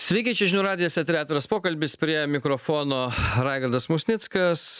Sveiki, čia žinių radijas, eteryje atviras pokalbis, prie mikrofono Raigardas Musnickas.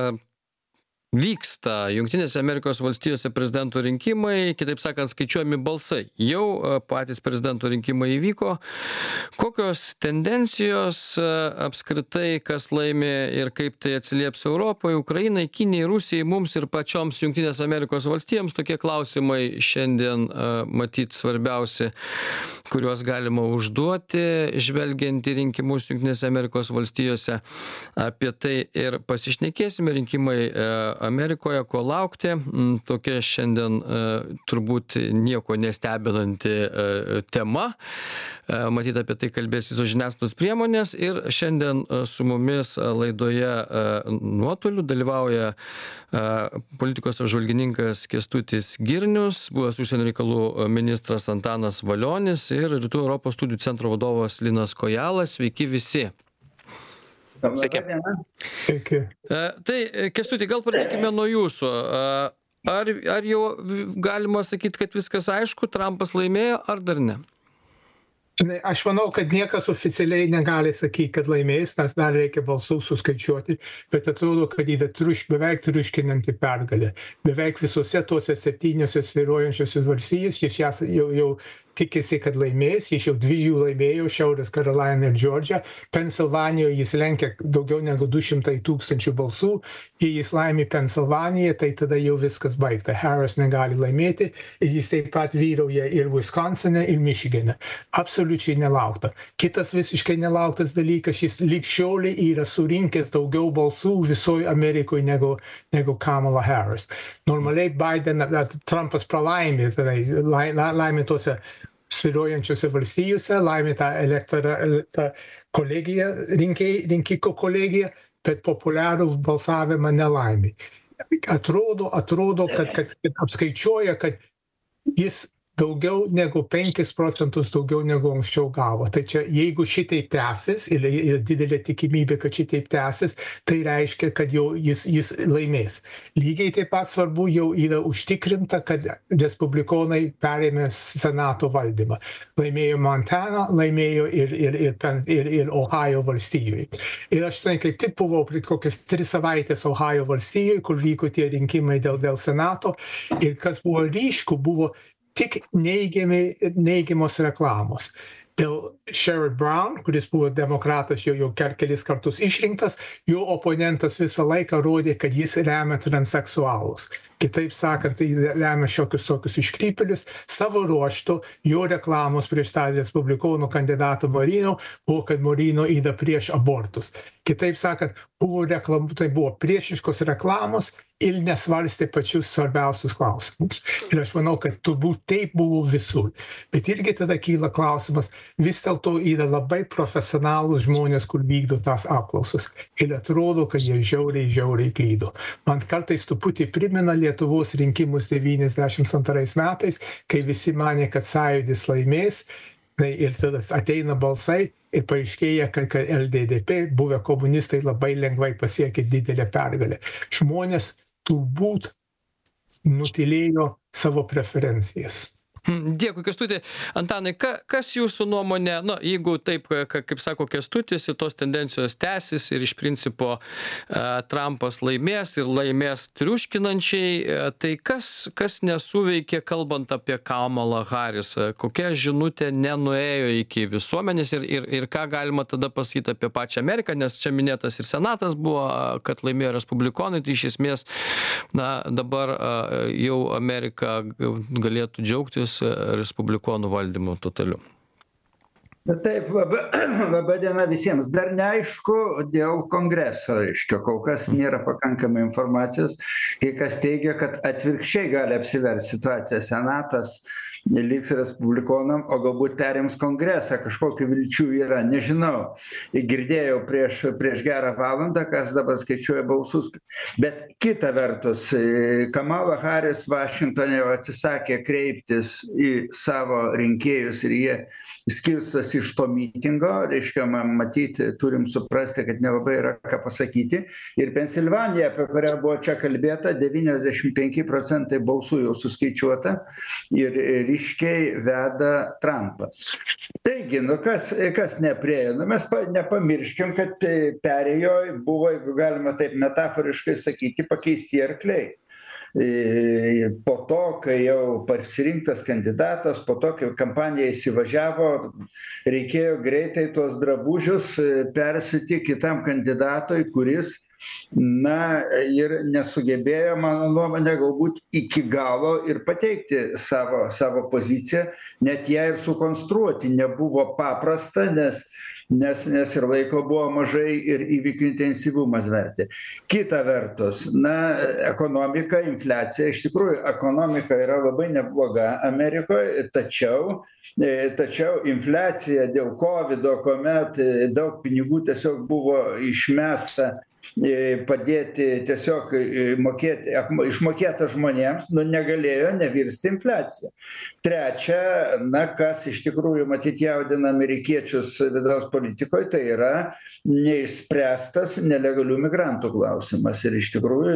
Vyksta Jungtinėse Amerikos valstijose prezidento rinkimai, kitaip sakant, skaičiuojami balsai. Jau patys prezidento rinkimai įvyko. Kokios tendencijos apskritai, kas laimi ir kaip tai atsilieps Europai, Ukrainai, Kinijai, Rusijai, mums ir pačioms Jungtinės Amerikos valstijoms? Tokie klausimai šiandien matyt svarbiausi, kuriuos galima užduoti, žvelgiant į rinkimus Jungtinėse Amerikos valstijose. Apie tai ir pasišnekėsime. Rinkimai Amerikoje, ko laukti. Tokia šiandien turbūt nieko nestebinanti tema. Matyt, apie tai kalbės visos žiniasklaidos priemonės. Ir šiandien su mumis laidoje nuotoliu dalyvauja politikos apžvalgininkas Kęstutis Girnius, buvęs užsienio reikalų ministras Antanas Valionis ir Rytų Europos studijų centro vadovas Linas Kojala. Sveiki visi. Sveiki. Tai, Kęstuti, gal pradėkime nuo jūsų. Ar jau galima sakyti, kad viskas aišku, Trumpas laimėjo, ar dar ne? Aš manau, kad niekas oficialiai negali sakyti, kad laimės, nes dar reikia balsų suskaičiuoti, bet atrodo, kad yra beveik triuškinanti pergalė. Beveik visose tuose 7 svyruojančiose valstijose jis jas jau tikisi, kad laimės. Jis jau 2 laimėjo, Šiaurės Karolina ir Džordžija. Pensilvanijoje jis lenkia daugiau negu 200 000 balsų. Jei jis laimi Pensilvaniją, tai tada jau viskas baigta. Harris negali laimėti. Jis taip pat vyrauja ir Wisconsine, ir Michigane. Absoliučiai nelaukta. Kitas visiškai nelauktas dalykas, jis lyg šioliai yra surinkęs daugiau balsų visoje Amerikoje negu Kamala Harris. Normaliai Trumpas pralaimė, laimė tose svyruojančiose valstijose, laimė tą kolegiją, rinkikų kolegiją, bet populiarų balsavimą nelaimė. Atrodo, kad apskaičiuoja, kad jis daugiau negu 5% daugiau negu anksčiau gavo. Tai čia, jeigu šitaip tęsis, ir didelė tikimybė, kad šitaip tęsis, tai reiškia, kad jau jis laimės. Lygiai taip pat svarbu jau yra užtikrinta, kad respublikonai perėmė Senato valdymą. Laimėjo Montana, laimėjo ir Ohio valstijoje. Ir aš kaip tik buvau kokias 3 savaitės Ohio valstijoje, kur vyko tie rinkimai dėl Senato. Ir kas buvo ryšku, buvo tik neigiamos reklamos. Dėl Sherrod Brown, kuris buvo demokratas jau kelis kartus išrinktas, jo oponentas visą laiką rodė, kad jis remia transseksualus. Kitaip sakant, tai remia šiokius tokius iškrypėlius. Savo ruožtu jo reklamos prieš tą respublikonų kandidatą Morino buvo, kad Morino yra prieš abortus. Kitaip sakant, tai buvo priešiškos reklamos ir nesvarstė pačius svarbiausius klausimus. Ir aš manau, kad turbūt taip buvo visur. Bet irgi tada kyla klausimas, vis dėlto yra labai profesionalūs žmonės, kur vykdo tas apklausas. Ir atrodo, kad jie žiauriai klydo. Man kartais truputį primena Lietuvos rinkimus 92 metais, kai visi manė, kad Sąjūdis laimės, ir tada ateina balsai ir paaiškėja, kad LDDP, buvę komunistai, labai lengvai pasiekė didelę pergalę. Žmonės turbūt nutylėjo savo preferencijas. Dėkui, Kęstuti. Antanai, kas jūsų nuomonė, jeigu taip, kaip sako Kęstutis, ir tos tendencijos tęsis ir iš principo Trumpas laimės ir laimės triuškinančiai, tai kas nesuveikė, kalbant apie Kamalą Harris? Kokia žinutė nenuėjo iki visuomenės ir ką galima tada pasakyti apie pačią Ameriką, nes čia minėtas ir Senatas buvo, kad laimėjo respublikonai, tai iš esmės dabar jau Amerika galėtų džiaugtis respublikonų valdymu totaliu. Taip, laba diena visiems. Dar neaišku dėl kongreso, reiškia, kol kas nėra pakankamai informacijos. Kai kas teigia, kad atvirkščiai gali apsiversti situacija. Senatas liks respublikonam, o galbūt perims kongresą. Kažkokių vilčių yra, nežinau. Girdėjau prieš gerą valandą, kas dabar skaičiuoja balsus. Bet kita vertus, Kamala Harris Vašingtone jau atsisakė kreiptis į savo rinkėjus ir jie skirstosi iš to mitingo, reiškia, matyti, turim suprasti, kad nelabai yra ką pasakyti. Ir Pensilvanija, apie kurią buvo čia kalbėta, 95% balsų jau suskaičiuota ir ryškiai veda Trumpas. Taigi, kas nepriejo? Mes nepamirškim, kad perėjo, buvo, jeigu galima taip metaforiškai sakyti, pakeisti arkliai. Po to, kai jau pasirinktas kandidatas, po to, kai kampanija įsivažiavo, reikėjo greitai tuos drabužius persiūti kitam kandidatui, kuris, ir nesugebėjo, mano nuomonė, galbūt iki galo ir pateikti savo poziciją, net ją ir sukonstruoti nebuvo paprasta, nes ir laiko buvo mažai ir įvykių intensyvumas vertė. Kita vertus, ekonomika, infliacija, iš tikrųjų, ekonomika yra labai nebloga Amerikoje, tačiau infliacija dėl COVID, kuomet daug pinigų tiesiog buvo išmesta padėti tiesiog išmokėta žmonėms, negalėjo nevirsti infliacija. Trečia, kas iš tikrųjų matyt jaudina amerikiečius vidaus politikoje, tai yra neišspręstas nelegalių migrantų klausimas. Ir iš tikrųjų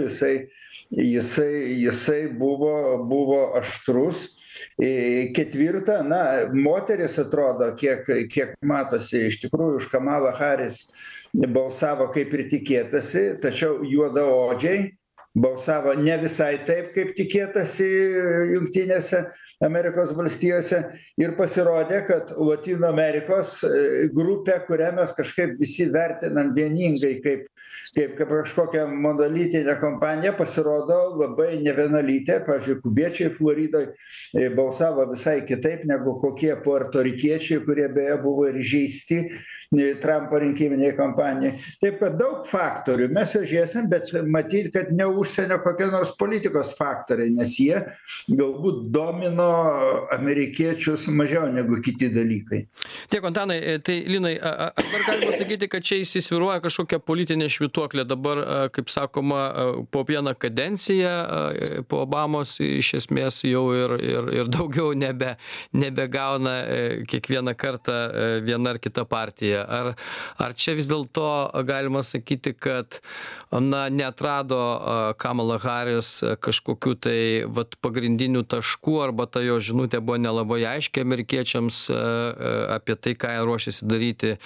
jisai buvo aštrus. Ketvirta, moteris atrodo, kiek matosi, iš tikrųjų už Kamalą Harris balsavo kaip ir tikėtasi, tačiau juodaodžiai balsavo ne visai taip, kaip tikėtasi Jungtinėse Amerikos valstijose ir pasirodė, kad Lotynų Amerikos grupė, kurią mes kažkaip visi vertinam vieningai kaip kažkokią monolitinę kompaniją, pasirodo labai nevienalytė. Pavyzdžiui, kubiečiai Floridoje balsavo visai kitaip negu kokie puertorikiečiai, kurie beje buvo ir žeisti Trumpo rinkiminiai kampanijai. Taip kad daug faktorių mes jau žiūrėsim, bet matyti, kad ne užsienio kokie nors politikos faktoriai, nes jie galbūt domino amerikiečius mažiau negu kiti dalykai. Tiek, Antanai, tai Linai, ar galima sakyti, kad čia įsisvyruoja kažkokia politinė švytuoklė dabar, kaip sakoma, po vieną kadenciją, po Obamos iš esmės jau ir daugiau nebegauna kiekvieną kartą viena ar kita partija. Ar čia vis dėlto galima sakyti, kad neatrado Kamala Harris kažkokių tai pagrindinių taškų, arba ta jo žinutė buvo nelabai aiški amerikiečiams apie tai, ką jie ruošiasi daryti,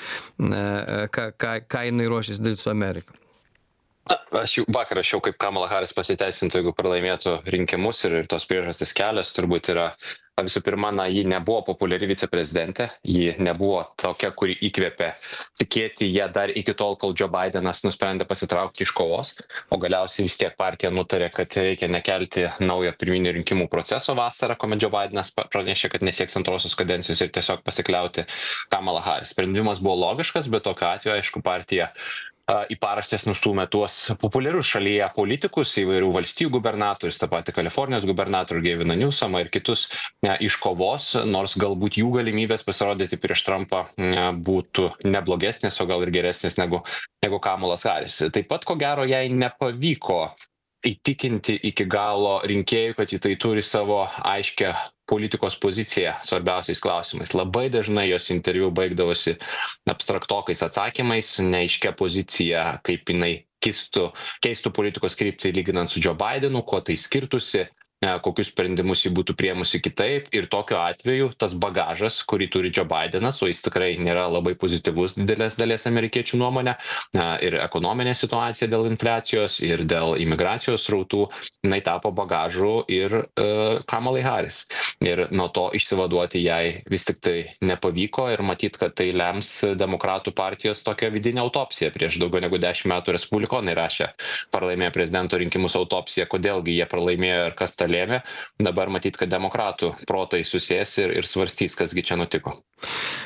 ką jinai ruošiasi daryti su Amerika? Aš jau vakar rašiau, kaip Kamala Harris pasiteisintų, jeigu pralaimėtų rinkimus, ir tos priežastys kelios turbūt yra. Visų pirma, ji nebuvo populiari viceprezidentė, ji nebuvo tokia, kuri įkvėpė tikėti ją dar iki tol, kol Joe Bidenas nusprendė pasitraukti iš kovos, o galiausiai vis tiek partija nutarė, kad reikia nekelti naujo pirminių rinkimų proceso vasarą, kuomet Joe Bidenas pranešė, kad nesieks antrosios kadencijos ir tiesiog pasikliauti Kamala Harris. Sprendimas buvo logiškas, bet tokiu atveju, aišku, partija į paraštės nustūmė tuos populiarius šalyje politikus, įvairių valstijų gubernatorius, tą patį Kalifornijos gubernatorių Gaviną Newsomą ir kitus iš kovos, nors galbūt jų galimybės pasirodyti prieš Trumpą būtų neblogesnės, o gal ir geresnės negu Kamalos Harris. Taip pat, ko gero, jai nepavyko įtikinti iki galo rinkėjų, kad tai turi savo aiškę politikos poziciją svarbiausiais klausimais. Labai dažnai jos interviu baigdavosi abstraktokais atsakymais, neaiškia pozicija, kaip jinai keistų politikos kryptį lyginant su Joe Bidenu, kuo tai skirtųsi, kokius sprendimus jį būtų priėmusi kitaip, ir tokiu atveju tas bagažas, kurį turi Joe Bidenas, o jis tikrai nėra labai pozityvus didelės dalies amerikiečių nuomonė, ir ekonominė situacija dėl infliacijos, ir dėl imigracijos srautų, jinai tapo bagažu ir Kamalai Harris. Ir nuo to išsivaduoti jai vis tik tai nepavyko, ir matyt, kad tai lems demokratų partijos tokią vidinę autopsiją. Prieš daugiau negu 10 metų respublikonai rašė, pralaimėjo prezidento rinkimus autopsiją, kodėlgi jie pralaimėjo ir kas tą lėmė. Dabar matyt, kad demokratų protai susės ir svarstys, kasgi čia nutiko.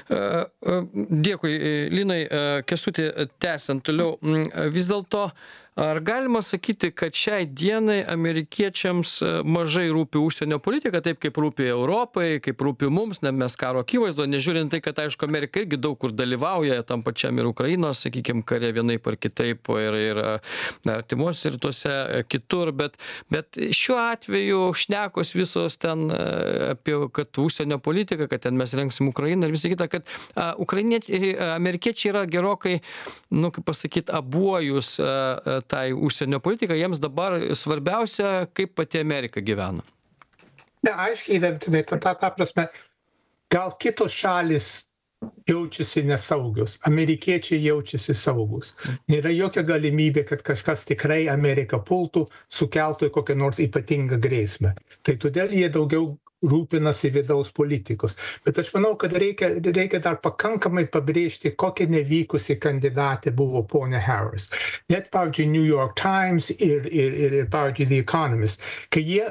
Dėkui, Linai. Kęstuti, tęsiant toliau, vis dėlto ar galima sakyti, kad šiai dienai amerikiečiams mažai rūpi užsienio politika, taip kaip rūpi Europai, kaip rūpi mums, nes mes karo akivaizdo, nežiūrint tai, kad aišku, Amerika irgi daug kur dalyvauja tam pačiam ir Ukrainos, sakykime, kare vienaip ar kitaip ir artimuose rytuose kitur, bet šiuo atveju šnekos visos ten apie, kad užsienio politika, kad ten mes rengsim Ukrainą ir visą kitą, kad amerikiečiai yra gerokai, kaip pasakyti, abuojus tai užsienio politikai, jiems dabar svarbiausia, kaip pati Amerika gyvena. Ne, aiškiai, ta prasme, gal kitos šalis jaučiasi nesaugios, amerikiečiai jaučiasi saugus. Nėra jokia galimybė, kad kažkas tikrai Ameriką pultų, sukeltų kokią nors ypatingą grėsmę. Tai todėl jie daugiau rūpinasi vidaus politikos. Bet aš manau, kad reikia dar pakankamai pabrėžti, kokia nevykusi kandidatė buvo ponia Harris. Net, pavyzdžiui, New York Times ir pavyzdžiui, The Economist, kai jie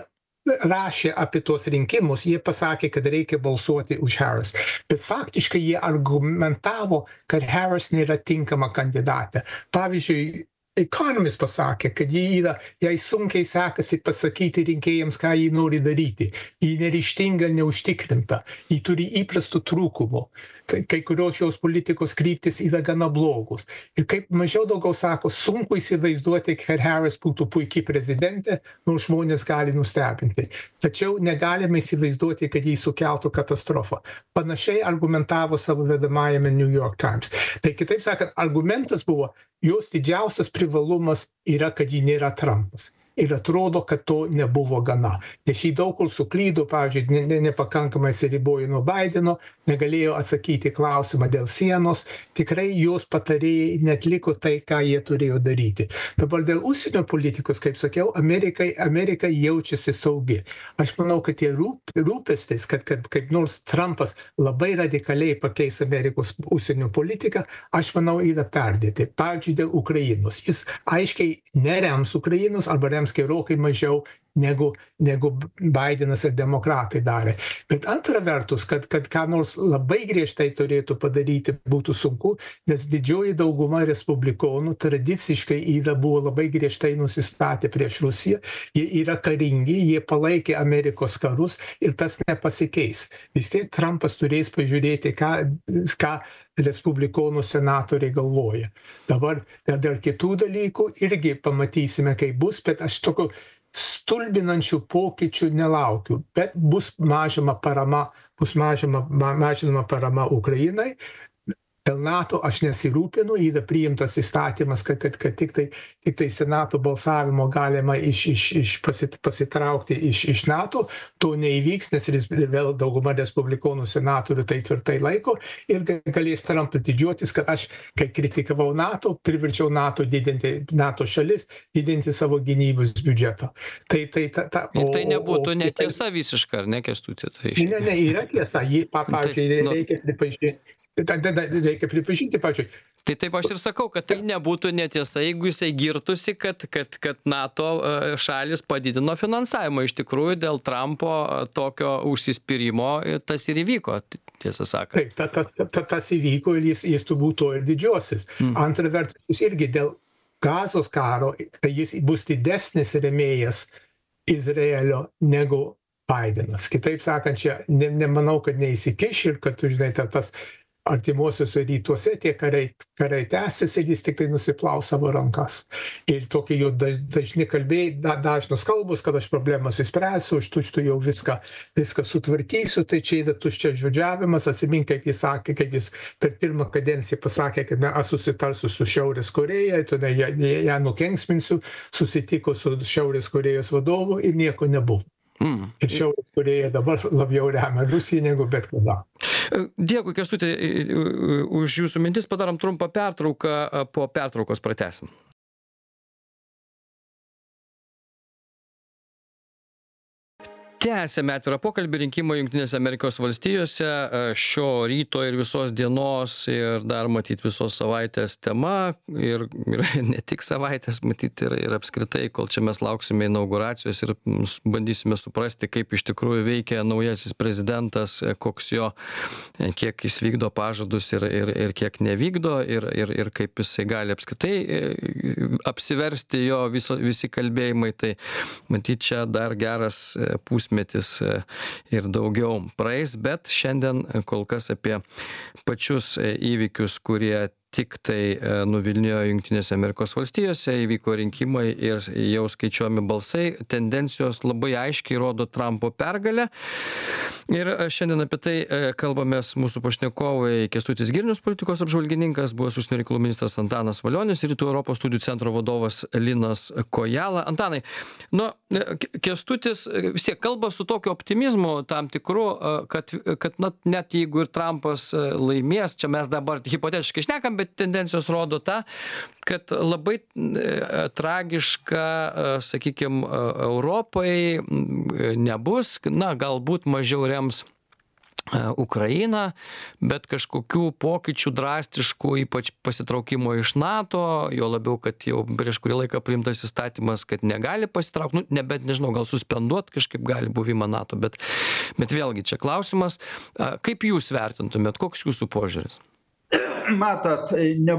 rašė apie tuos rinkimus, jie pasakė, kad reikia balsuoti už Harris. Bet faktiškai jie argumentavo, kad Harris nėra tinkama kandidatė. Pavyzdžiui, Economist pasakė, kad jai sunkiai sekasi pasakyti rinkėjams, ką jį nori daryti. Ji neryžtinga, neužtikrinta. Ji turi įprastų trūkumų. Kai kurios šios politikos kryptis yra gana blogus. Ir kaip mažiau daugiau sako, sunku įsivaizduoti, kad Harris būtų puikiai prezidentė, nors žmonės gali nustebinti. Tačiau negalime įsivaizduoti, kad jį sukeltų katastrofą. Panašiai argumentavo savo vedamajame New York Times. Tai kitaip sakant, argumentas buvo, jos didžiausias privalumas yra, kad ji nėra Trumpas. Ir atrodo, kad to nebuvo gana. Nes jį daug kur suklydo, pavyzdžiui, nepakankamai atsiribojo nuo Bideno, negalėjo atsakyti klausimą dėl sienos. Tikrai jos patarėjai netliko tai, ką jie turėjo daryti. Dabar dėl užsienio politikos, kaip sakiau, Amerika jaučiasi saugi. Aš manau, kad tie rūpestis, kad kaip nors Trumpas labai radikaliai pakeis Amerikos užsienio politiką, aš manau, yra perdėti. Pavyzdžiui, dėl Ukrainos. Jis aiškiai nerems Ukrainos arba rems gerokai mažiau negu Bidenas ir demokratai darė. Bet antra vertus, kad ką nors labai griežtai turėtų padaryti, būtų sunku, nes didžioji dauguma respublikonų tradiciškai buvo labai griežtai nusistatę prieš Rusiją. Jie yra karingi, jie palaikė Amerikos karus ir tas nepasikeis. Vis tiek Trumpas turės pažiūrėti, ką respublikonų senatoriai galvoja. Dabar dėl kitų dalykų irgi pamatysime, kaip bus, bet aš tokių stulbinančių pokyčių nelaukiu, bet bus mažinama parama Ukrainai. Dėl NATO aš nesirūpinu, yra priimtas įstatymas, kad tik tai Senato balsavimo galima pasitraukti iš NATO, to neįvyks, nes vėl dauguma respublikonų senatorių tai tvirtai laiko ir galės Trumpas didžiuotis, kad aš, kai kritikavau NATO, priverčiau NATO šalis didinti savo gynybos biudžetą. Tai nebūtų netiesa visiškai, ar ne, Kęstuti? Ne, yra tiesa, pavyzdžiui, reikia pripažinti, pavyzdžiui. Tai taip aš ir sakau, kad tai nebūtų netiesa, jeigu jisai girtusi, kad NATO šalis padidino finansavimą. Iš tikrųjų, dėl Trumpo tokio užsispyrimo tas ir įvyko, tiesą sakant. Taip, tas įvyko ir jis turbūt to ir didžiuosis. Antra vertus, jis irgi dėl Gazos karo, tai jis bus didesnis rėmėjas Izraelio negu Bidenas. Kitaip sakant, čia nemanau, kad neįsikiš ir kad, žinai, tas artimuosiuose rytuose tie karai tęsis ir jis tik tai nusiplaus savo rankas. Ir tokie jau dažnos kalbos, kad aš problemas įspręsiu, aš tučtu jau viską sutvarkysiu, tai čia yra tuščias žodžiavimas. Atsimink, kaip jis sakė, kaip jis per pirmą kadenciją pasakė, kad aš susitarsiu su Šiaurės Koreja, tada ją nukenksminsiu, susitiko su Šiaurės Korejos vadovu ir nieko nebuvo. Ir Šiaurės Korėja dabar labiau remia Rusiją negu bet kada. Dėkui, Kęstuti, už jūsų mintis. Padarom trumpą pertrauką, po pertraukos pratęsim. Tęsėme atvirą pokalbį rinkimai Jungtinėse Amerikos valstijose, šio ryto ir visos dienos ir dar matyt visos savaitės tema ir ne tik savaitės, matyt ir apskritai, kol čia mes lauksime inauguracijos ir bandysime suprasti, kaip iš tikrųjų veikia naujasis prezidentas, koks jo, kiek jis vykdo pažadus ir kiek nevykdo ir kaip jisai gali apskritai apsiversti jo visi kalbėjimai, tai matyt čia dar geras pusmetis ir daugiau praeis, bet šiandien kol kas apie pačius įvykius, kurie tik tai nuvilnijo Jungtinėse Amerikos valstijose, įvyko rinkimai ir jau skaičiuojami balsai, tendencijos labai aiškiai rodo Trumpo pergalę. Ir šiandien apie tai kalbamės mūsų pašnekovai Kęstutis Girnius, politikos apžvalgininkas, buvęs užsienio reikalų ministras Antanas Valionis ir Rytų Europos studijų centro vadovas Linas Kojala. Antanai, Kęstutis vis tiek kalba su tokiu optimizmu tam tikru, kad net jeigu ir Trumpas laimės, čia mes dabar hipotetiškai šnekam, bet tendencijos rodo tą, kad labai tragiška, sakykime, Europai nebus, galbūt mažiau rems Ukrainą, bet kažkokių pokyčių drastiškų, ypač pasitraukimo iš NATO, jo labiau, kad jau prieš kurį laiką priimtas įstatymas, kad negali pasitraukti, nebent nežinau, gal suspenduot kažkaip gali buvimą NATO, bet vėlgi čia klausimas, kaip jūs vertintumėt, koks jūsų požiūris? Matot,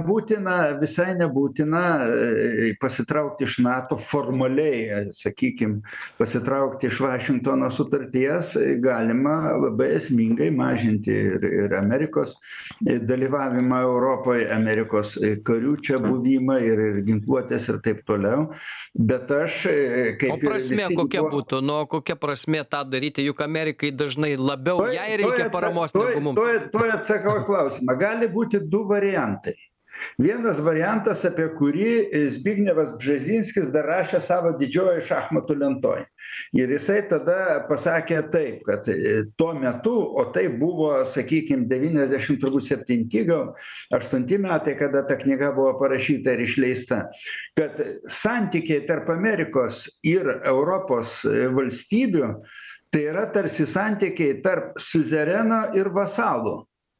visai nebūtina pasitraukti iš NATO formaliai, sakykime, pasitraukti iš Vašingtono sutarties, galima labai esmingai mažinti ir Amerikos dalyvavimą Europoje, Amerikos karių čia buvimą ir ginkluotės ir taip toliau. Bet aš kaip... O prasmė kokia būtų? Kokia prasmė tą daryti? Juk Amerikai dažnai labiau jai reikia paramos negu mums. Tuoj atsakau klausimą. Gali būti du variantai. Vienas variantas, apie kurį Zbignevas Bžezinskis dar rašė savo didžioji šachmatų lentoj. Ir jisai tada pasakė taip, kad tuo metu, o tai buvo, sakykime, 97 gal 8 metai, kada ta knyga buvo parašyta ir išleista, kad santykiai tarp Amerikos ir Europos valstybių tai yra tarsi santykiai tarp siuzereno ir vasalų,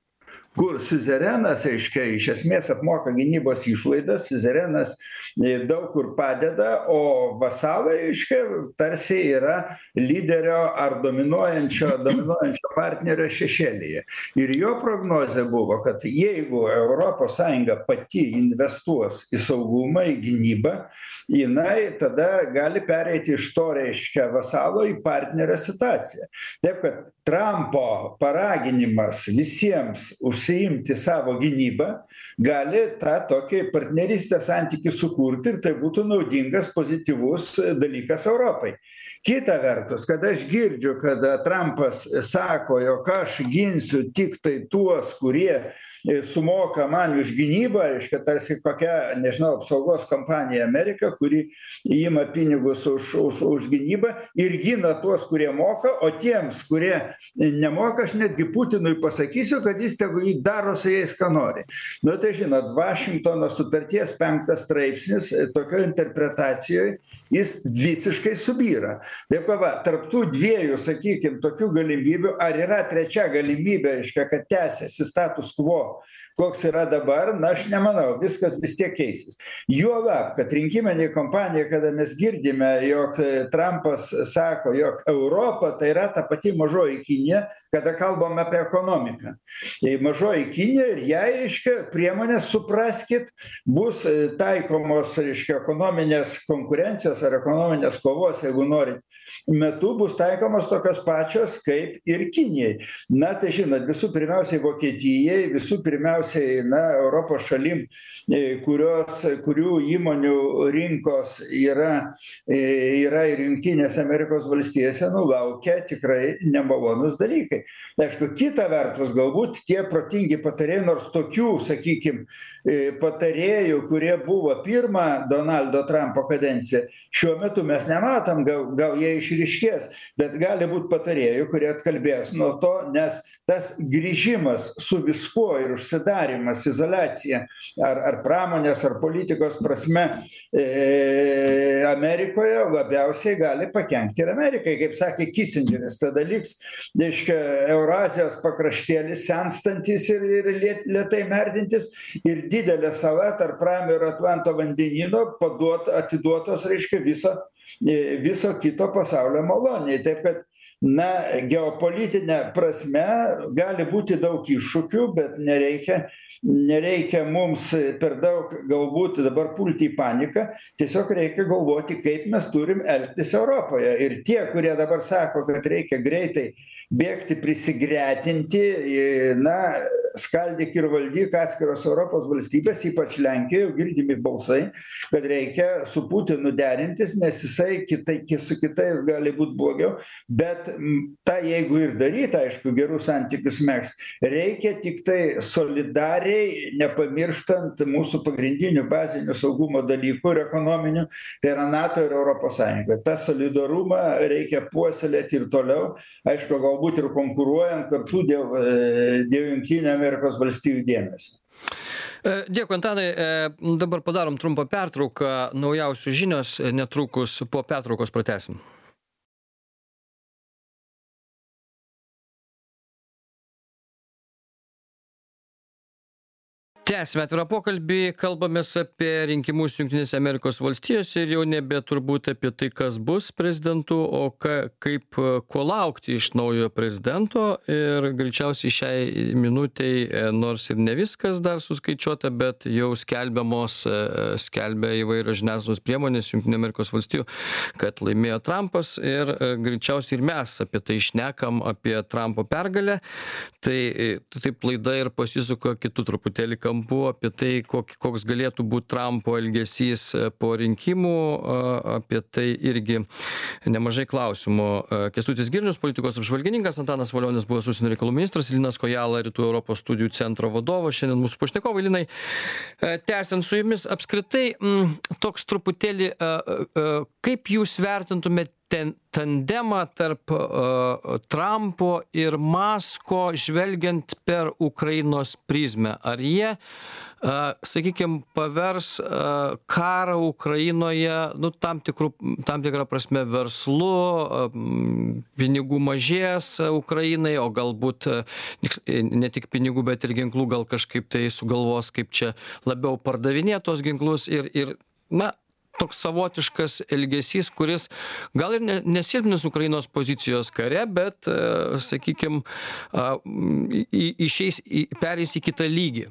kur siuzerenas, aiškiai, iš esmės apmoka gynybos išlaidas, siuzerenas daug kur padeda, o vasalai, aiškiai, tarsi yra lyderio ar dominuojančio partnerio šešėlyje. Ir jo prognozė buvo, kad jeigu ES pati investuos į saugumą, į gynybą, jinai tada gali pereiti iš to, reiškia, vasalo į partnerio situaciją. Taip, kad Trumpo paraginimas visiems užsiimti savo gynybą gali tą tokį partnerystės santykį sukurti ir tai būtų naudingas, pozityvus dalykas Europai. Kita vertus, kada aš girdžiu, kada Trumpas sako, jog aš ginsiu tik tai tuos, kurie sumoka man už gynybą, reiškia tarsi kokia, nežinau, apsaugos kompanija Amerika, kuri ima pinigus už gynybą ir gina tuos, kurie moka, o tiems, kurie nemoka, aš netgi Putinui pasakysiu, kad jis tegu daro su jais, ką nori. Nu tai žinot, Vašingtono sutarties 5 straipsnis tokio interpretacijoje jis visiškai subyra. Taip, tarp tų dviejų, sakykime, tokių galimybių, ar yra trečia galimybė, reiškia, kad tęsiasi status quo, koks yra dabar, na aš nemanau, viskas vis tiek keisis. Juolab, kad rinkiminė kampanija, kada mes girdime, jog Trumpas sako, jog Europa tai yra ta pati mažoji Kinija, kada kalbam apie ekonomiką. Mažoji Kinija ir jai, reiškia, priemonės, supraskit, bus taikomos, reiškia, ekonominės konkurencijos ar ekonominės kovos, jeigu norit, metu bus taikomos tokios pačios kaip ir Kinijai. Na, tai žinot, visų pirmiausiai Vokietijai, visų pirmiausiai, Europos šalim, kurių įmonių rinkos yra ir Jungtinėse Amerikos valstijose, laukia tikrai nemalonus dalykai. Aišku, kita vertus, galbūt tie protingi patarėjai, nors tokių, sakykime, patarėjų, kurie buvo pirmą Donaldo Trumpo kadenciją, šiuo metu mes nematom, gal jie išryškės, bet gali būti patarėjų, kurie atkalbės nuo to, nes tas grįžimas su viskuo ir užsidarymas uždarimas, izoliacija ar pramonės, ar politikos prasme Amerikoje labiausiai gali pakenkti ir Amerikai, kaip sakė Kissingeris, tada liks, reiškia, Eurazijos pakraštėlis senstantis ir lėtai merdintis ir didelė sala tarp Ramiojo ir Atlanto vandenyno atiduotos, reiškia, viso kito pasaulio maloniai. Taip kad, geopolitinė prasme gali būti daug iššūkių, bet nereikia mums per daug galbūt dabar pulti į paniką, tiesiog reikia galvoti, kaip mes turim elgtis Europoje. Ir tie, kurie dabar sako, kad reikia greitai bėgti, prisigretinti, skaldyk ir valdyk atskiros Europos valstybės, ypač Lenkijoje, girdimi balsai, kad reikia su Putinu derintis, nes jisai su kitais gali būti blogiau, bet tą jeigu ir daryti, aišku, gerus santykius megzti, reikia tik tai solidariai, nepamirštant mūsų pagrindinių bazinių saugumo dalykų ir ekonominių, tai yra NATO ir Europos Sąjunga. Ta solidarumą reikia puoselėti ir toliau, aišku, galbūt ir konkuruojant kartu dėl Jungtinių Amerikos valstijų dėmesio. Dėkui, Antanai. Dabar padarom trumpą pertrauką. Naujausios žinios netrukus po pertraukos pratęsim. Tęsime atvirą pokalbį, kalbamės apie rinkimus Jungtinėse Amerikos valstijose ir jau nebe turbūt apie tai, kas bus prezidentu, o ko laukti iš naujojo prezidento. Ir greičiausiai šiai minutei, nors ir ne viskas dar suskaičiuota, bet jau skelbia įvairios žiniasklaidos priemonės Jungtinių Amerikos valstijų, kad laimėjo Trumpas ir greičiausiai ir mes apie tai šnekam, apie Trumpo pergalę. Tai taip laida ir pasisuka kitų truputėlį kampu apie tai, koks galėtų būti Trumpo elgesys po rinkimų, apie tai irgi nemažai klausimų. Kęstutis Girnius, politikos apžvalgininkas, Antanas Valionis, buvęs užsienio reikalų ministras, Linas Kojala, Rytų Europos studijų centro vadovas, šiandien mūsų pašnekovai. Linai, tęsiant su jumis, apskritai toks truputėlį, kaip jūs vertintumėte tandemą tarp Trumpo ir Masko žvelgiant per Ukrainos prizmę? Ar jie, sakykime, pavers karą Ukrainoje, tam tikrą prasme verslu, pinigų mažės Ukrainai, o galbūt ne tik pinigų, bet ir ginklų, gal kažkaip tai sugalvos, kaip čia labiau pardavinėti tos ginklus ir toks savotiškas elgesys, kuris gal ir nesilpnins Ukrainos pozicijos kare, bet, sakykime, pereis į kitą lygį.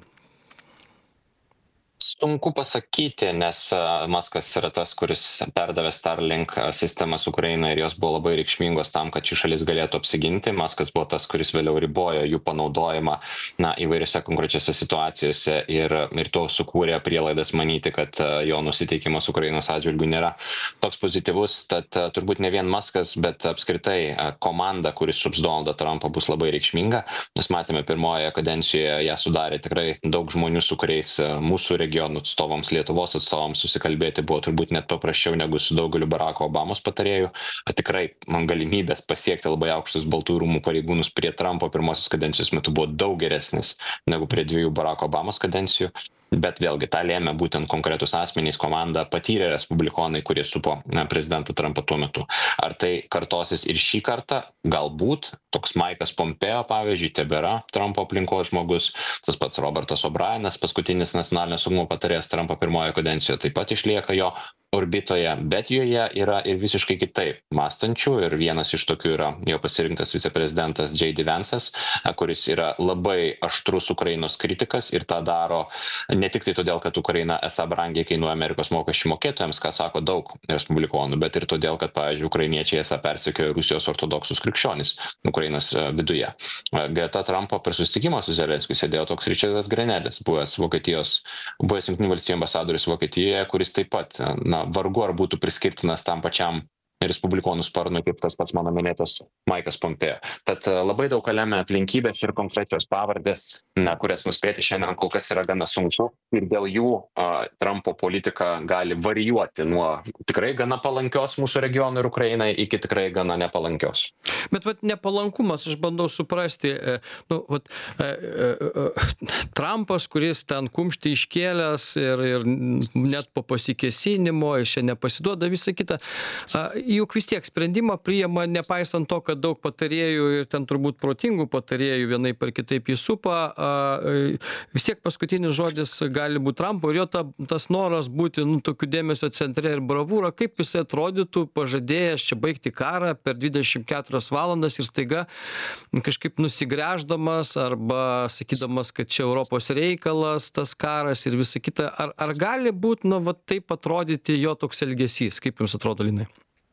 Sunku pasakyti, nes Maskas yra tas, kuris perdavė Starlink sistemas Ukrainai ir jos buvo labai reikšmingos tam, kad ši šalis galėtų apsiginti. Maskas buvo tas, kuris vėliau ribojo jų panaudojimą įvairiose konkrečiose situacijose ir to sukūrė prielaidas manyti, kad jo nusiteikimas Ukrainos atžvilgiu nėra toks pozityvus. Tad turbūt ne vien Maskas, bet apskritai komanda, kuris sups Donaldą Trumpą, bus labai reikšminga. Mes matėme pirmoje kadencijoje, ją sudarė tikrai daug žmonių, su kuriais mūsų regionų atstovams, Lietuvos atstovams susikalbėti buvo turbūt net paprasčiau negu su daugeliu Barako Obamos patarėjų. Tikrai galimybės pasiekti labai aukštus Baltųjų rūmų pareigūnus prie Trumpo pirmosios kadencijos metu buvo daug geresnis negu prie 2 Barako Obamos kadencijų. Bet vėlgi tą lėmė būtent konkretus asmenys, komanda, patyrę respublikonai, kurie supo prezidentą Trumpą tuo metu. Ar tai kartosis ir šį kartą? Galbūt. Toks Maikas Pompeo, pavyzdžiui, tebėra Trumpo aplinkos žmogus. Tas pats Robertas O'Brienas, paskutinis nacionalinio saugumo patarėjas Trumpo pirmojo kadencijoje, taip pat išlieka jo orbitoje, bet joje yra ir visiškai kitaip mąstančių ir vienas iš tokių yra jo pasirinktas viceprezidentas J.D. Vance'as, kuris yra labai aštrus Ukrainos kritikas ir tą daro ne tik tai todėl, kad Ukraina esą brangiai kainuoja Amerikos mokesčių mokėtojams, ką sako daug respublikonų, bet ir todėl, kad, pavyzdžiui, ukrainiečiai esą persekioja Rusijos ortodoksus krikščionis Ukrainos viduje. Greta Trumpo per susitikimą su Zelenskiu sėdėjo toks Richardas Grenelis, buvęs Jungtinių valstijų ambasadorius Vokietijoje, kuris taip pat vargu ar būtų priskirtinas tam pačiam respublikonų sparnui, kaip tas pats mano minėtas Maikas Pompeo. Tad labai daug lemia aplinkybės ir konkrečios pavardės, kurias nuspėti šiandien kol kas yra gana sunku ir dėl jų Trumpo politika gali varijuoti nuo tikrai gana palankios mūsų regionui ir Ukrainai iki tikrai gana nepalankios. Bet nepalankumas, aš bandau suprasti, Trumpas, kuris ten kumštį iškėlęs ir net po pasikėsinimo, jis čia nepasiduoda visą kitą, juk vis tiek sprendimą priima, nepaisant to, kad daug patarėjų ir ten turbūt protingų patarėjų vienaip ar kitaip jį supa, vis tiek paskutinis žodis gali būti Trumpo ir jo tas noras būti tokiu dėmesio centre ir bravūra, kaip jisai atrodytų pažadėjęs čia baigti karą per 24 valandas ir staiga kažkaip nusigręždamas arba sakydamas, kad čia Europos reikalas tas karas ir visa kita. Ar gali būti, taip atrodyti jo toks elgesys? Kaip jums atrodo, Linai?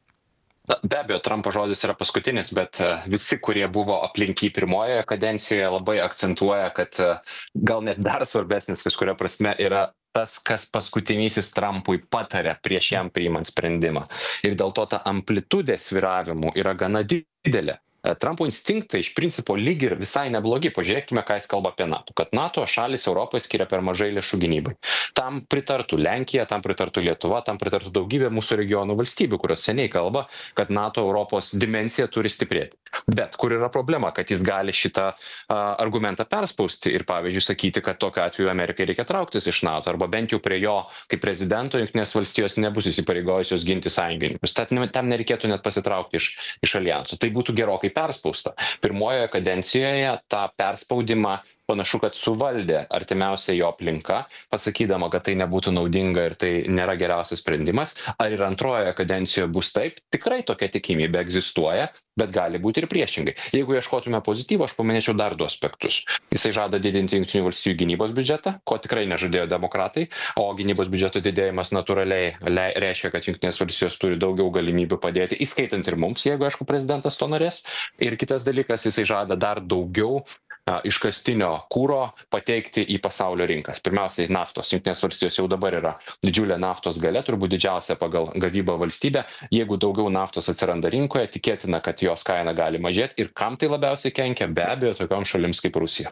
Be abejo, Trumpo žodis yra paskutinis, bet visi, kurie buvo aplink jį pirmojoje kadencijoje, labai akcentuoja, kad gal net dar svarbesnis kažkuria prasme yra tas, kas paskutinysis Trumpui patarė prieš jam priimant sprendimą. Ir dėl to ta amplitudė svyravimų yra gana didelė. Trumpo instinktai iš principo lyg ir visai neblogi. Pažiūrėkime, ką jis kalba apie NATO. Kad NATO šalis Europoje skiria per mažai lėšų gynybai. Tam pritartų Lenkija, tam pritartų Lietuva, tam pritartų daugybė mūsų regionų valstybių, kurios seniai kalba, kad NATO Europos dimensija turi stiprėti. Bet kur yra problema, kad jis gali šitą argumentą perspausti ir, pavyzdžiui, sakyti, kad tokiu atveju Amerikai reikia trauktis iš NATO, arba bent jau prie jo kaip prezidento Jungtinės valstijos nebus įsipareigojusios ginti sąjungininkus. Tam nereikėtų net pasitraukti iš aljanso. Tai būtų gerokai perspausta. Pirmojoje kadencijoje tą perspaudimą panašu, kad suvaldė artimiausia jo aplinka, pasakydama, kad tai nebūtų naudinga ir tai nėra geriausias sprendimas. Ar ir antrojoje kadencijoje bus taip? Tikrai tokia tikimybė egzistuoja, bet gali būti ir priešingai. Jeigu ieškotume pozityvo, aš paminėčiau dar du aspektus. Jisai žada didinti Jungtinių valstijų gynybos biudžetą, ko tikrai nežadėjo demokratai, o gynybos biudžeto didėjimas natūraliai reiškia, kad Jungtinės valstijos turi daugiau galimybių padėti, įskaitant ir mums, jeigu, aišku, prezidentas to norės. Ir kitas dalykas, jisai žada dar daugiau iškastinio kuro pateikti į pasaulio rinkas. Pirmiausiai naftos. Jungtinės valstijos jau dabar yra didžiulė naftos galia, turbūt didžiausia pagal gavybą valstybė. Jeigu daugiau naftos atsiranda rinkoje, tikėtina, kad jos kaina gali mažėti. Ir kam tai labiausiai kenkia? Be abejo, tokioms šalims kaip Rusija.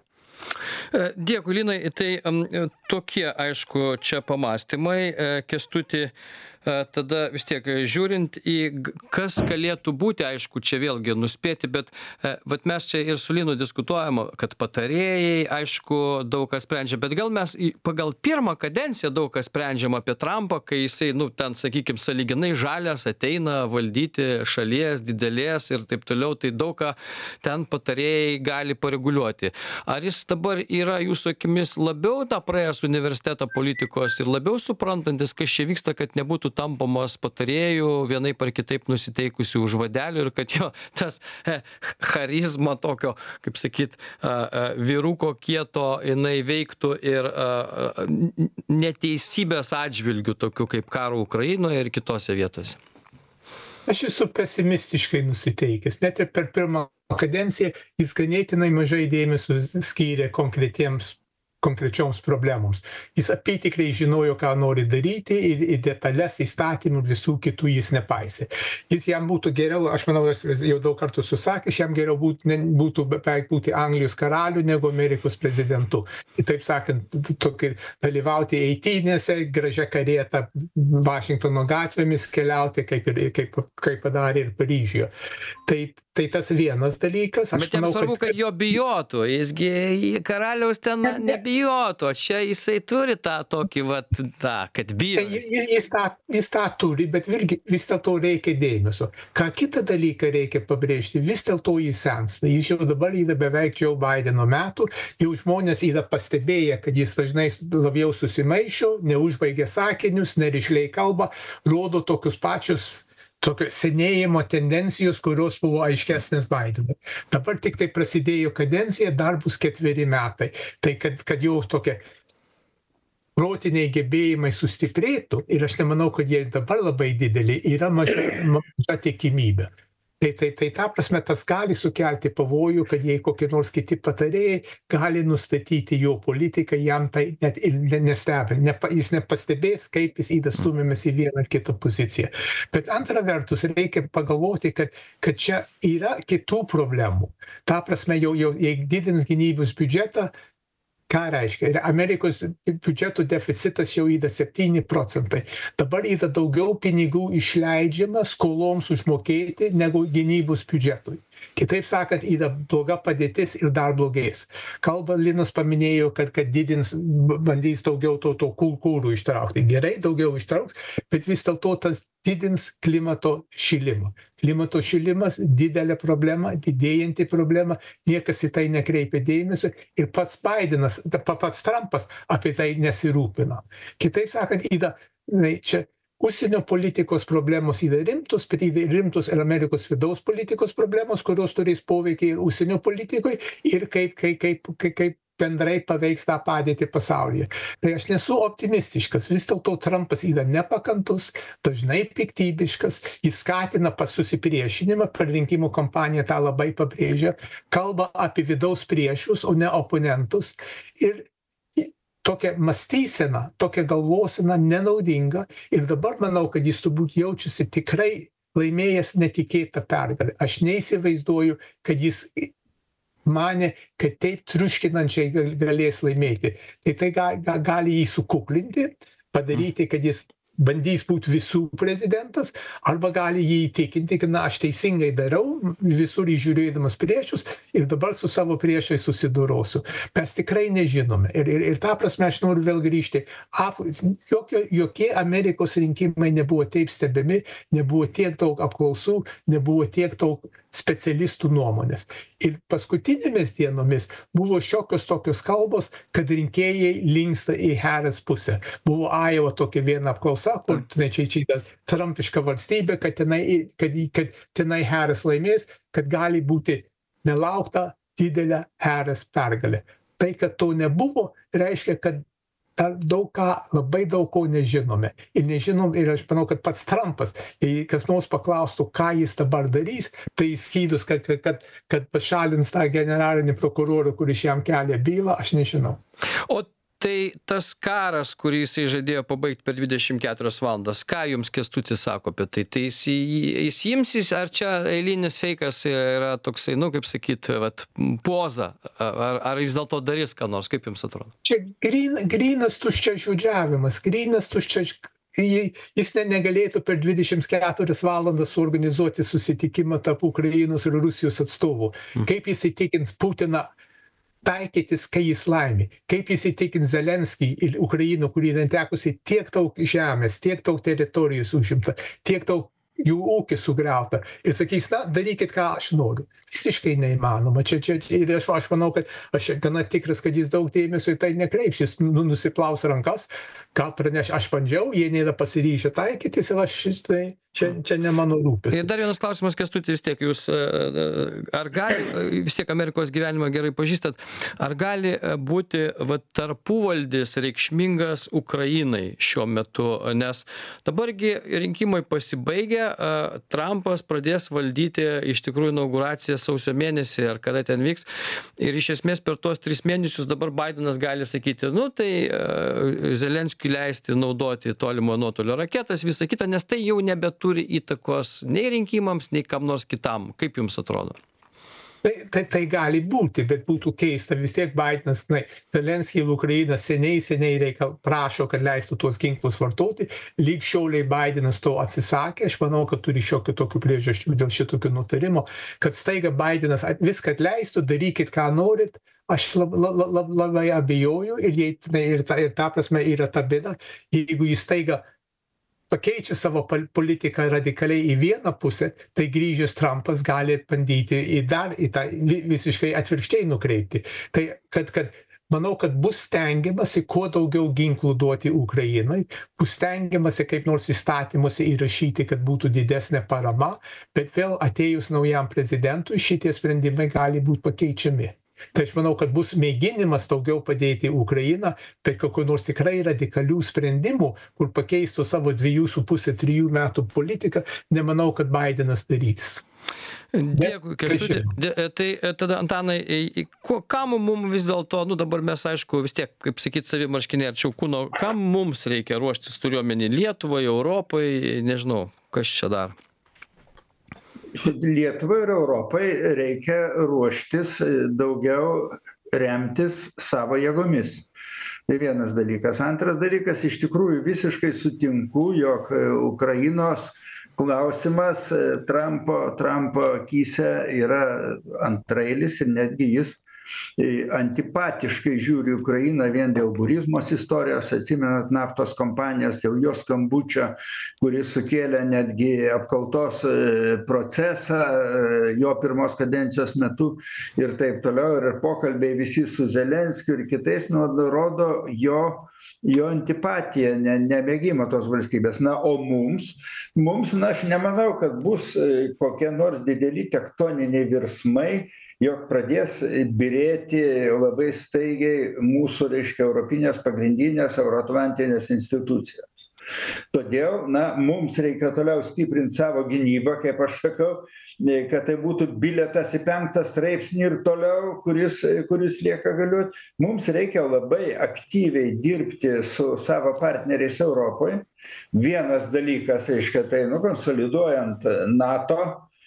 Dėkui, Linai. Tai tokie, aišku, čia pamąstymai. Kęstuti, tada vis tiek žiūrint į kas galėtų būti, aišku, čia vėlgi nuspėti, bet mes čia ir su Linu diskutuojam, kad patarėjai, aišku, daug kas sprendžia, bet gal mes pagal pirmą kadenciją daug kas sprendžiam apie Trumpą, kai jisai, ten, sakykime, sąlyginai žalias ateina valdyti šalies didelės ir taip toliau, tai daug ką ten patarėjai gali pareguliuoti. Ar jis dabar yra jūsų akimis labiau praėjęs universitetą politikos ir labiau suprantantis, kas čia vyksta, kad nebūtų tampamas patarėjų vienaip ar kitaip nusiteikusių už vadelių ir kad jo tas charizma tokio, kaip sakyt, vyruko kieto jinai veiktų ir neteisybės atžvilgių, tokių kaip karo Ukrainoje ir kitose vietose? Aš esu pesimistiškai nusiteikęs. Net ir per pirmą kadenciją jis ganėtinai mažai dėmesio skyrė konkrečioms problemoms. Jis apytikriai žinojo, ką nori daryti ir detalės įstatymų visų kitų jis nepaisė. Jam būtų geriau, aš manau, jau daug kartų susakęs, jam geriau būtų beveik būti Anglijos karalių negu Amerikos prezidentu. Taip sakant, dalyvauti eitynėse, gražia karieta Vašingtono gatvėmis keliauti, kaip padarė ir Paryžiuje. Tai tas vienas dalykas. Bet jam svarbu, kad jo bijotų. Jisgi karaliaus ten nebijotų. Čia jisai turi tą tokį, kad bijo. Jis tą turi, bet vis dėlto reikia dėmesio. Ką kitą dalyką reikia pabrėžti, vis dėlto jis sensta. Jis jau dabar yra beveik Joe Bideno metų. Jau žmonės yra pastebėję, kad jis dažnai labiau susimaišo, neužbaigia sakinius, nerišliai kalba, rodo tokius pačius tokio senėjimo tendencijos, kurios buvo aiškesnės Bidenui. Dabar tik tai prasidėjo kadencija, dar bus 4 metai. Tai kad jau tokie protiniai gebėjimai sustiprėtų, ir aš nemanau, kad jie dabar labai dideli, yra maža tikimybė. Tai ta prasme tas gali sukelti pavojų, kad jei kokie nors kiti patarėjai gali nustatyti jo politiką, jam tai net ir nestebina. Jis nepastebės, kaip jis įdastumiamas į vieną ar kitą poziciją. Bet antra vertus, reikia pagalvoti, kad čia yra kitų problemų. Ta prasme, jau jei didins gynybos biudžetą, ką reiškia? Ir Amerikos biudžeto deficitas jau yra 7%. Dabar yra daugiau pinigų išleidžiama skoloms užmokėti negu gynybos biudžetui. Kitaip sakant, yra bloga padėtis ir dar blogės. Kalba Linas paminėjo, kad didins, bandys daugiau to kūrų ištraukti. Gerai, daugiau ištrauks, bet vis dėlto tas didins klimato šilimą. Klimato šilimas didelė problema, didėjanti problema, niekas į tai nekreipia dėmesio ir pats Bidenas, pats Trumpas apie tai nesirūpina. Kitaip sakant, čia užsienio politikos problemos yra rimtos, bet yra rimtos ir Amerikos vidaus politikos problemos, kurios turės poveikį ir užsienio politikoje ir kaip bendrai paveiks tą padėtį pasaulyje. Tai aš nesu optimistiškas, vis dėlto Trumpas yra nepakantus, dažnai piktybiškas, jis skatina susipriešinimą, per rinkimų kampaniją tą labai pabrėžia, kalba apie vidaus priešus, o ne oponentus ir tokia mąstysena, tokia galvosena nenaudinga ir dabar manau, kad jis turbūt jaučiasi tikrai laimėjęs netikėtą pergalę. Aš neįsivaizduoju, kad jis manė, kad taip triuškinančiai galės laimėti. Tai gali jį sukuklinti, padaryti, kad jis bandys būti visų prezidentas, arba gali jį įtikinti, kad aš teisingai darau, visur įžiūrėdamas priešus ir dabar su savo priešai susidorosiu. Mes tikrai nežinome. Ir tą prasme aš noriu vėl grįžti. Jokie Amerikos rinkimai nebuvo taip stebimi, nebuvo tiek daug apklausų, nebuvo tiek daug specialistų nuomonės. Ir paskutinėmis dienomis buvo šiokios tokios kalbos, kad rinkėjai linksta į Harris pusę. Buvo Iowa tokia viena apklausa, kur čia trumpiška valstybė, kad tenai Harris laimės, kad gali būti nelaukta didelė Harris pergalė. Tai, kad to nebuvo, reiškia, kad dar labai daug ko nežinome. Ir nežinom, ir aš manau, kad pats Trumpas, jei kas nors paklaustų, ką jis dabar darys, tai skydus, kad pašalins tą generalinį prokurorą, kuris jam kelia bylą, aš nežinau. O tai tas karas, kurį jisai žadėjo pabaigti per 24 valandas, ką jums Kęstutis sako apie tai? Tai jis imsis, ar čia eilinis feikas yra toksai, kaip sakyt, poza, ar vis dėlto darys ką nors, kaip jums atrodo? Čia grynas tuščiažodžiavimas, jis negalėtų per 24 valandas suorganizuoti susitikimą tarp Ukrainos ir Rusijos atstovų. Kaip jis įtikins Putiną taikytis, kai jis laimi, kaip jis įtikins Zelenskį ir Ukrainą, kurį netekusi tiek daug žemės, tiek daug teritorijos užimta, tiek daug jų ūkis sugriauta ir sakys, darykit, ką aš noriu. Visiškai neįmanoma. Ir aš manau, kad aš gana tikras, kad jis daug dėmesio į tai nekreips. Jis nusiplaus rankas, gal praneš, aš bandžiau, jie nėra pasiryžę taikytis ir čia ne mano rūpestis. Ir dar vienas klausimas, Kęstuti, vis tiek jūs, ar gali, vis tiek Amerikos gyvenimą gerai pažįstat, ar gali būti tarpuvaldis reikšmingas Ukrainai šiuo metu, nes dabargi rinkimai pasibaigė, Trumpas pradės valdyti iš tikrųjų inauguraciją sausio mėnesį, ar kada ten vyks, ir iš esmės per tuos 3 mėnesius dabar Bidenas gali sakyti, tai Zelenskiui leisti naudoti tolimojo nuotolio raketas, visą kitą, nes tai jau nebeturi įtakos nei rinkimams, nei kam nors kitam. Kaip jums atrodo? Tai gali būti, bet būtų keista. Vis tiek Bidenas, Zelenskį ir Ukraina seniai prašo, kad leistų tuos ginklus vartoti. Lyg šiauliai Bidenas to atsisakė. Aš manau, kad turi šiokių tokių priežasčių dėl šitokio nutarimo, kad staiga Bidenas viską leistų, darykit, ką norit. Aš labai abejoju ir ta prasme yra ta bėda, jeigu jis staiga pakeičia savo politiką radikaliai į vieną pusę, tai grįžęs Trumpas gali bandyti į tą visiškai atvirkščiai nukreipti. Tai kad manau, kad bus stengiamasi kuo daugiau ginklų duoti Ukrainai, bus stengiamasi kaip nors įstatymuose įrašyti, kad būtų didesnė parama, bet vėl atėjus naujam prezidentui šitie sprendimai gali būti pakeičiami. Tai aš manau, kad bus mėginimas daugiau padėti Ukrainą, bet kokių nors tikrai radikalių sprendimų, kur pakeistų savo 2,5-3 metų politiką, nemanau, kad Bidenas darys. Dėkui, Kęstuti. Tai tada, Antanai, kam mums vis dėlto, dabar mes, aišku, vis tiek, kaip sakyt, savimarškiniai arčiau kūno, kam mums reikia ruoštis turiuomenį Lietuvai, Europai, nežinau, kas čia dar? Lietuvai ir Europai reikia ruoštis daugiau remtis savo jėgomis. Tai vienas dalykas. Antras dalykas, iš tikrųjų visiškai sutinku, jog Ukrainos klausimas Trumpo akyse yra antrailis ir netgi jis antipatiškai žiūri Ukrainą vien dėl burizmos istorijos, atsimenat naftos kompanijos, jau jos skambučio, kuris sukėlė netgi apkaltos procesą jo pirmos kadencijos metu ir taip toliau, ir pokalbiai visi su Zelenskiu ir kitais nurodo jo antipatiją, nemėgimą tos valstybės. Na, o mums, aš nemanau, kad bus kokie nors dideli tektoniniai virsmai, jog pradės byrėti labai staigiai mūsų, europinės pagrindinės euroatlantinės institucijos. Todėl, mums reikia toliau stiprinti savo gynybą, kaip aš sakau, kad tai būtų bilietas į 5 straipsnį ir toliau, kuris lieka galioti. Mums reikia labai aktyviai dirbti su savo partneriais Europoje. Vienas dalykas, tai konsoliduojant NATO,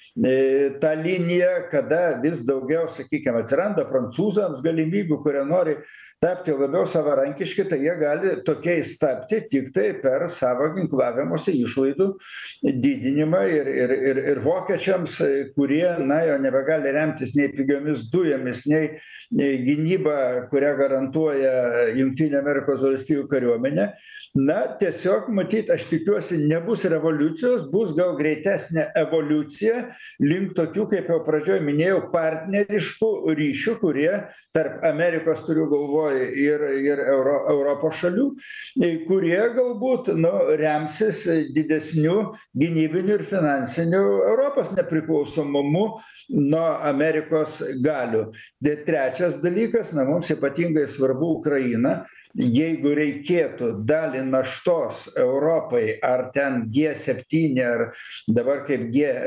tą liniją, kada vis daugiau, sakykime, atsiranda prancūzams galimybių, kurie nori tapti labiau savarankiški, tai jie gali tokiais tapti tik tai per savo ginklavimosi išlaidų didinimą ir vokiečiams, kurie, jau nebegali remtis nei pigiomis dujomis, nei gynyba, kurią garantuoja Jungtinių Amerikos valstijų kariuomenė. Tiesiog, matyt, aš tikiuosi, nebus revoliucijos, bus gal greitesnė evoliucija link tokių, kaip jau pradžioje minėjau, partneriškų ryšių, kurie tarp Amerikos, turiu galvoje, ir Europos šalių, kurie galbūt remsis didesniu gynybiniu ir finansiniu Europos nepriklausomumu nuo Amerikos galių. Trečias dalykas, mums ypatingai svarbu Ukraina. Jeigu reikėtų dalį naštos Europai, ar ten G7, ar dabar kaip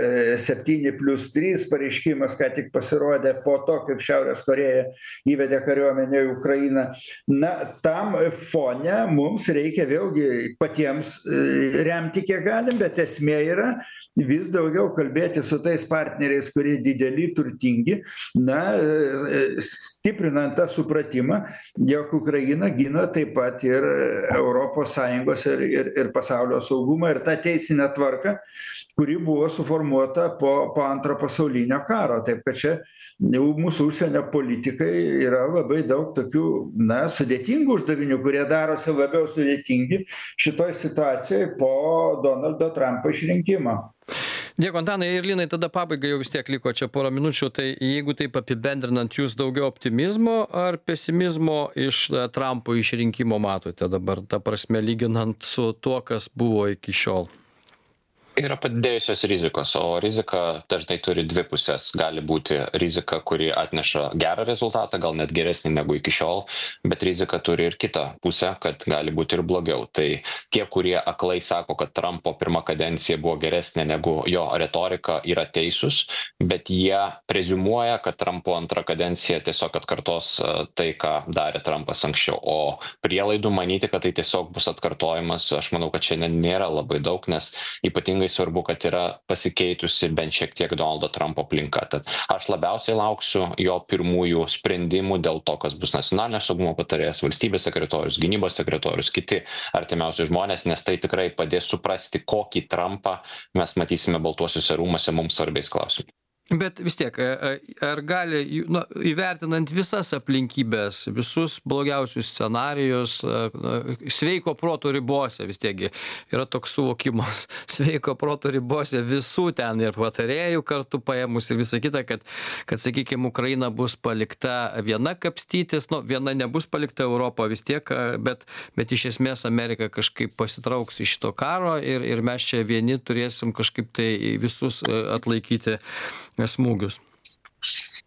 G7+3 pareiškimas, ką tik pasirodė po to, kaip Šiaurės Korėja įvedė kariuomenę į Ukrainą, tam fone mums reikia vėlgi patiems remti kiek galim, bet esmė yra vis daugiau kalbėti su tais partneriais, kurie dideli, turtingi, stiprinant tą supratimą, jog Ukraina gina taip pat ir ES ir pasaulio saugumą ir tą teisinę tvarką, kuri buvo suformuota po antro pasaulinio karo. Taip kad čia mūsų užsienio politikai yra labai daug tokių, sudėtingų uždavinių, kurie darosi labiau sudėtingi šitoj situacijoje po Donaldo Trumpo išrinkimo. Dėkui, Antanai ir Linai, tada pabaigai jau vis tiek liko čia porą minučių, tai jeigu taip apibendrinant, jūs daugiau optimizmo ar pesimizmo iš Trumpo išrinkimo matote dabar, ta prasme, lyginant su tuo, kas buvo iki šiol? Yra padidėjusios rizikos, o rizika dažnai turi dvi pusės. Gali būti rizika, kuri atneša gerą rezultatą, gal net geresnį negu iki šiol, bet rizika turi ir kitą pusę, kad gali būti ir blogiau. Tai tie, kurie aklai sako, kad Trumpo pirma kadencija buvo geresnė negu jo retorika, yra teisūs, bet jie preziumuoja, kad Trumpo antra kadencija tiesiog atkartos tai, ką darė Trumpas anksčiau. O prielaidų manyti, kad tai tiesiog bus atkartojimas, aš manau, kad šiandien nėra labai daug, nes ypatingai svarbu, kad yra pasikeitusi bent šiek tiek Donaldo Trumpo aplinka. Tad aš labiausiai lauksiu jo pirmųjų sprendimų dėl to, kas bus nacionalinio saugumo patarėjas, valstybės sekretorius, gynybos sekretorius, kiti artimiausi žmonės, nes tai tikrai padės suprasti, kokį Trumpą mes matysime Baltuosiuose rūmuose mums svarbiais klausimais. Bet vis tiek, ar gali, įvertinant visas aplinkybės, visus blogiausius scenarijus, sveiko proto ribose, vis tiek yra toks suvokimas, sveiko proto ribose visų ten ir patarėjų kartu paėmus ir visa kita, kad sakykime, Ukraina bus palikta viena kapstytis, viena nebus palikta Europą vis tiek, bet iš esmės Amerika kažkaip pasitrauks iš šito karo ir mes čia vieni turėsim kažkaip tai visus atlaikyti smūgius.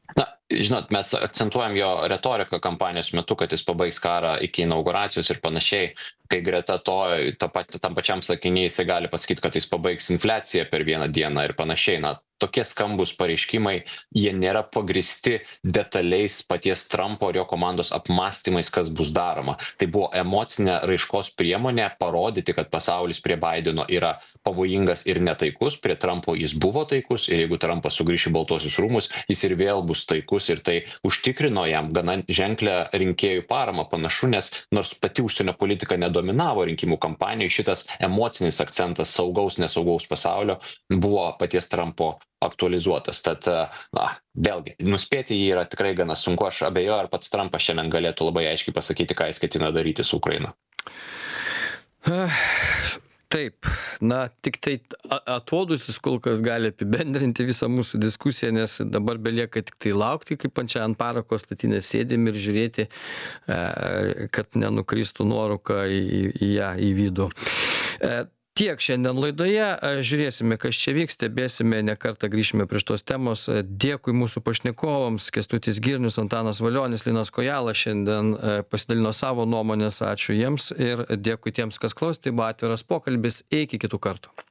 žinot, mes akcentuojam jo retoriką kampanijos metu, kad jis pabaigs karą iki inauguracijos ir panašiai, kai greta to tam pačiam sakiniai jisai gali pasakyti, kad jis pabaigs infliaciją per vieną dieną ir panašiai. Na, tokie skambus pareiškimai, jie nėra pagristi detaliais paties Trumpo ir jo komandos apmąstymais, kas bus daroma. Tai buvo emocinė raiškos priemonė parodyti, kad pasaulis prie Bideno yra pavojingas ir netaikus, prie Trumpo jis buvo taikus ir jeigu Trumpas sugrįš į Baltuosius rūmus, jis ir vėl bus taikus ir tai užtikrino jam gana ženklę rinkėjų paramą panašu, nes nors pati užsienio politika nedominavo rinkimų kampanijoje, šitas emocinis akcentas saugaus, nesaugaus pasaulio buvo paties Trumpo aktualizuotas. Tad, vėlgi, nuspėti jį yra tikrai gana sunku. Aš abejoju, ar pats Trumpas šiandien galėtų labai aiškiai pasakyti, ką jis ketina daryti su Ukraina. Taip, tik tai atodusis kol kas gali apibendrinti visą mūsų diskusiją, nes dabar belieka tik tai laukti, kaip ant čia ant parako statinės sėdim ir žiūrėti, kad nenukristų nuorūka į ją į vidų. Tiek šiandien laidoje, žiūrėsime, kas čia vyks, stebėsime, ne kartą grįšime prie šitos temos. Dėkui mūsų pašnekovams, Kęstutis Girnius, Antanas Valionis, Linas Kojala šiandien pasidalino savo nuomonės, ačiū jiems ir dėkui tiems, kas klausė, tai buvo atviras pokalbis, iki kitų kartų.